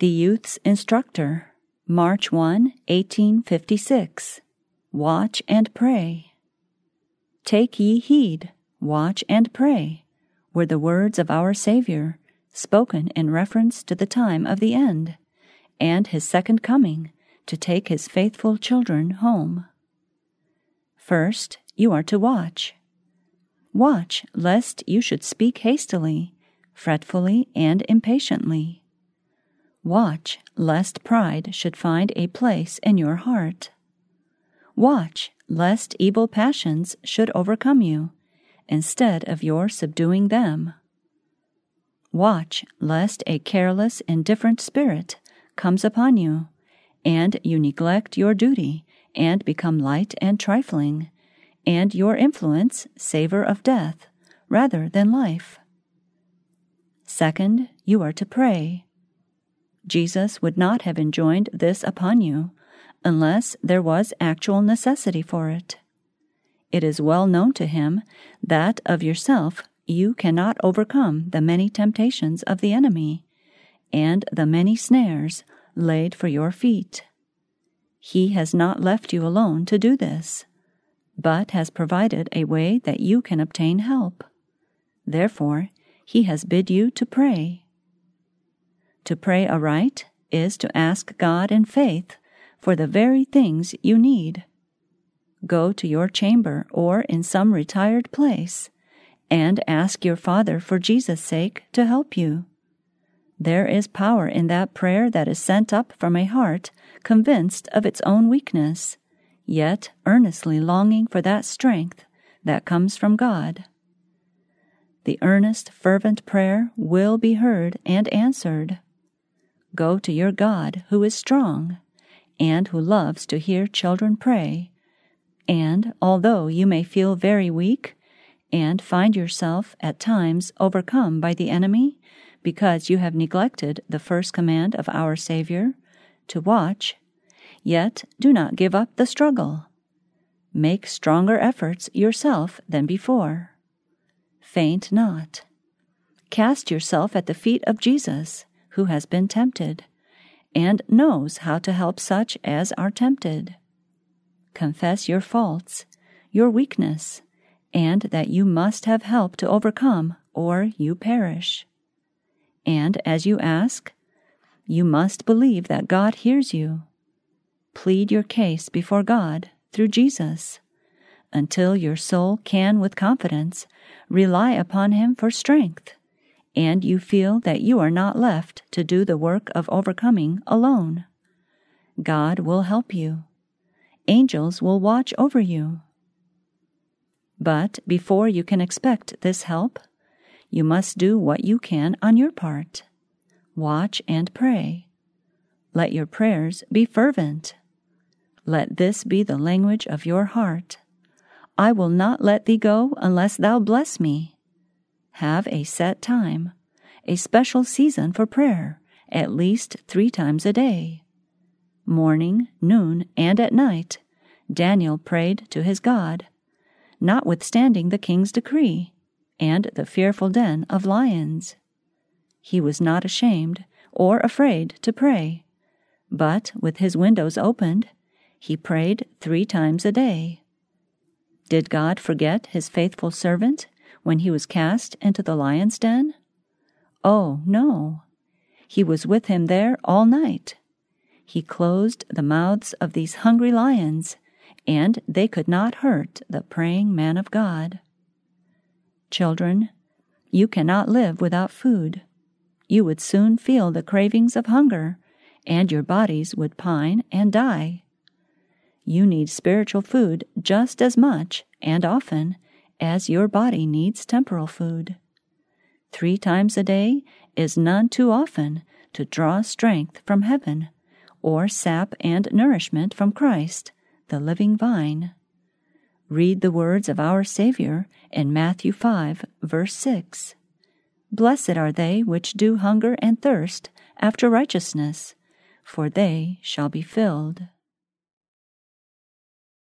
The Youth's Instructor, March 1, 1856. Watch and pray. Take ye heed, watch and pray, were the words of our Savior, spoken in reference to the time of the end, and his second coming to take his faithful children home. First, you are to watch. Watch, lest you should speak hastily, fretfully, and impatiently. Watch, lest pride should find a place in your heart. Watch, lest evil passions should overcome you, instead of your subduing them. Watch, lest a careless, indifferent spirit comes upon you, and you neglect your duty and become light and trifling, and your influence savor of death rather than life. Second, you are to pray. Jesus would not have enjoined this upon you unless there was actual necessity for it. It is well known to him that of yourself you cannot overcome the many temptations of the enemy and the many snares laid for your feet. He has not left you alone to do this, but has provided a way that you can obtain help. Therefore, he has bid you to pray. To pray aright is to ask God in faith for the very things you need. Go to your chamber or in some retired place and ask your Father for Jesus' sake to help you. There is power in that prayer that is sent up from a heart convinced of its own weakness, yet earnestly longing for that strength that comes from God. The earnest, fervent prayer will be heard and answered. Go to your God who is strong and who loves to hear children pray, and although you may feel very weak and find yourself at times overcome by the enemy because you have neglected the first command of our Savior, to watch, yet do not give up the struggle. Make stronger efforts yourself than before. Faint not. Cast yourself at the feet of Jesus, who has been tempted, and knows how to help such as are tempted. Confess your faults, your weakness, and that you must have help to overcome, or you perish. And as you ask, you must believe that God hears you. Plead your case before God through Jesus, until your soul can with confidence rely upon him for strength, and you feel that you are not left to do the work of overcoming alone. God will help you. Angels will watch over you. But before you can expect this help, you must do what you can on your part. Watch and pray. Let your prayers be fervent. Let this be the language of your heart. I will not let thee go unless thou bless me. Have a set time, a special season for prayer, at least 3 times a day. Morning, noon, and at night, Daniel prayed to his God, notwithstanding the king's decree and the fearful den of lions. He was not ashamed or afraid to pray, but with his windows opened, he prayed 3 times a day. Did God forget his faithful servant when he was cast into the lion's den? Oh, no. He was with him there all night. He closed the mouths of these hungry lions, and they could not hurt the praying man of God. Children, you cannot live without food. You would soon feel the cravings of hunger, and your bodies would pine and die. You need spiritual food just as much and often as your body needs temporal food. 3 times a day is none too often to draw strength from heaven, or sap and nourishment from Christ, the living vine. Read the words of our Savior in Matthew 5, verse 6. Blessed are they which do hunger and thirst after righteousness, for they shall be filled.